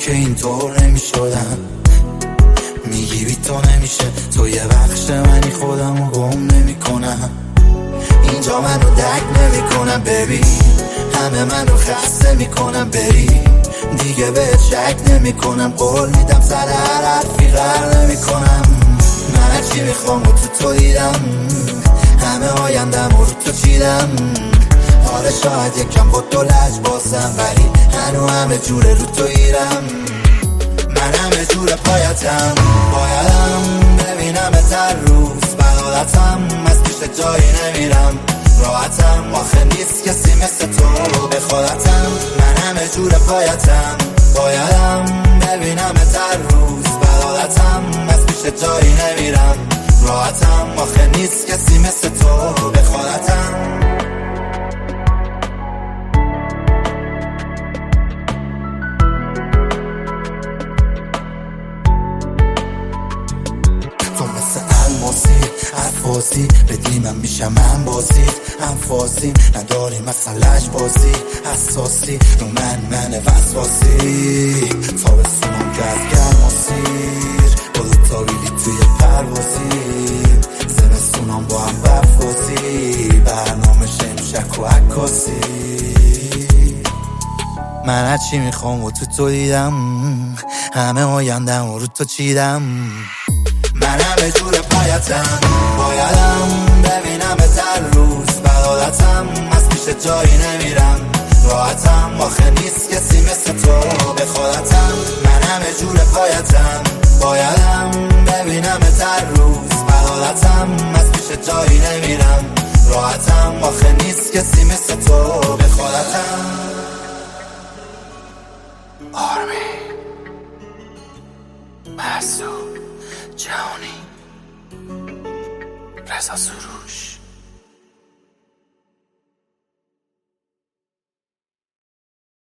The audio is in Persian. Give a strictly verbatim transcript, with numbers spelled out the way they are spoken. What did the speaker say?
که اینطور نمیشدم. میگی بی تو نمیشه، تو یه بخش منی، خودمو گم نمی کنم. اینجا منو درک نمی کنم ببین، همه منو خسته میکنم بری. دیگه بهت شک نمی کنم، قول میدم سر هر حرفی غر نمی کنم. من چی میخوام و تو تو دیدم، همه آیندم و رو تو چیدم. حالا شاید یکم با تو لج بازم، ولی هنو همه جوره رو تو ایرم. من همه جور پایتم، بایدم ببینم تر روز بلالتم. از پیش جایی نمیرم، راحتم، آخه نیست کسی مثل تو به خودتم. من همه جور پایتم، بایدم ببینم تر روز بلالتم. از پیش جایی نمیرم، راحتم، آخه نیست کسی مثل تو به خودتم. تو مثل الماسی حفاظی بدی، من میشم من بازی انفاسی. نداری مسئلهش بازی حساسی، رو من من وسواسی. تا بسونم که از گرماسیر با دوتا ریلی توی پروازی. زمستونم با هم برفازی، برنامه شمشک و عکاسی. من هرچی میخوام و تو تو دیدم، همه آیندم و رو تو چیدم. من همه جور پایتم، بایدم ببینم تر روز بلالتم. از پیش جایی نمیرم، راحتم، آخه نیست کسی مثل تو به خودتم. من همه جور پایتم، بایدم ببینم تر روز بلالتم. از پیش جایی نمیرم، راحتم، آخه نیست کسی مثل تو به خودتم. آرمی مسعود جهانی، رضا سروش.